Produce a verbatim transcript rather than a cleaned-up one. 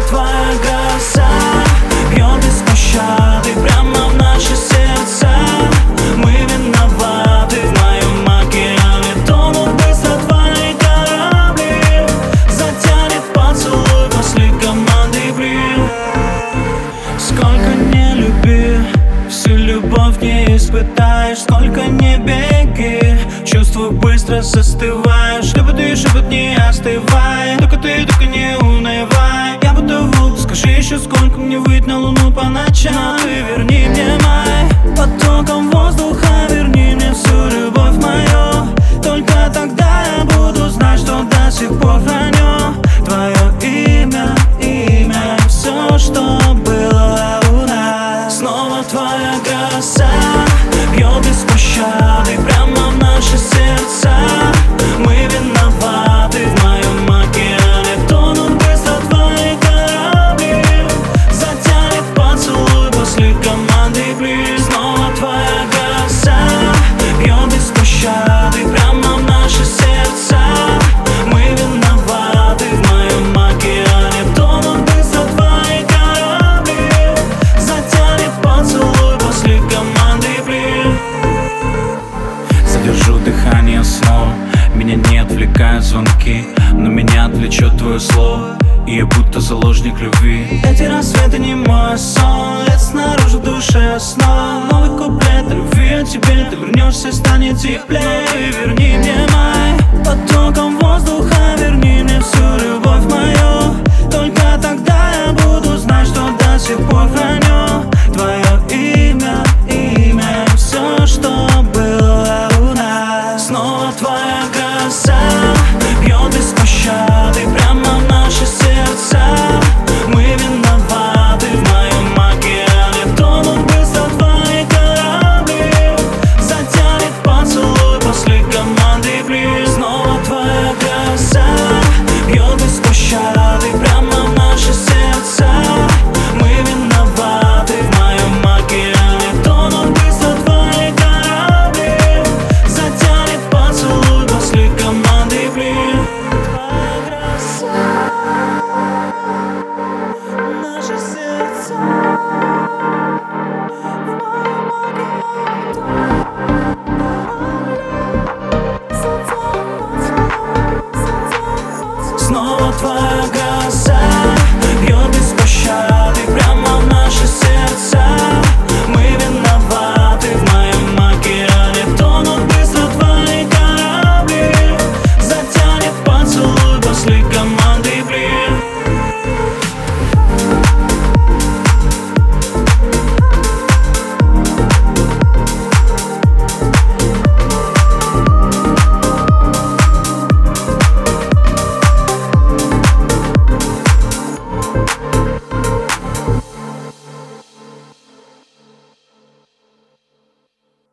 твоя гроза бьет без пощады прямо в наши сердца. Мы виноваты, в моем океане тонут быстро твои корабли. Затянет поцелуй после команды блин. Сколько не люби, всю любовь не испытаешь. Сколько не беги, чувства быстро застываешь. Шепоты, шепот не остывай, только ты, только не унывай. Я буду волк, скажи еще сколько мне выйти на луну по ночам. Ты верни мне май потоком воздуха, верни мне всю любовь мою. Только тогда я буду знать, что до сих пор храню твое имя, имя, все, что было у нас. Снова твоя гроза бьет без пощады прямо в наши сердца. Мы виноваты, в моем океане тонут быстро твои корабли. Затянет поцелуй после команды близ. Снова твоя гроза бьет без пощады прямо в наши сердца. Мы виноваты, в моем океане тонут быстро твои корабли. Затянет поцелуй после команды близ. Задержу дыхание снова, меня не отвлекают звонки, но меня отвлечет твое слово, и я будто заложник любви. Эти рассветы не мой сон, лето снаружи, в душе снова. Новый куплет любви о тебе, ты вернешься, станет теплее. Верни мне май потоком воздуха, верни мне всю любовь.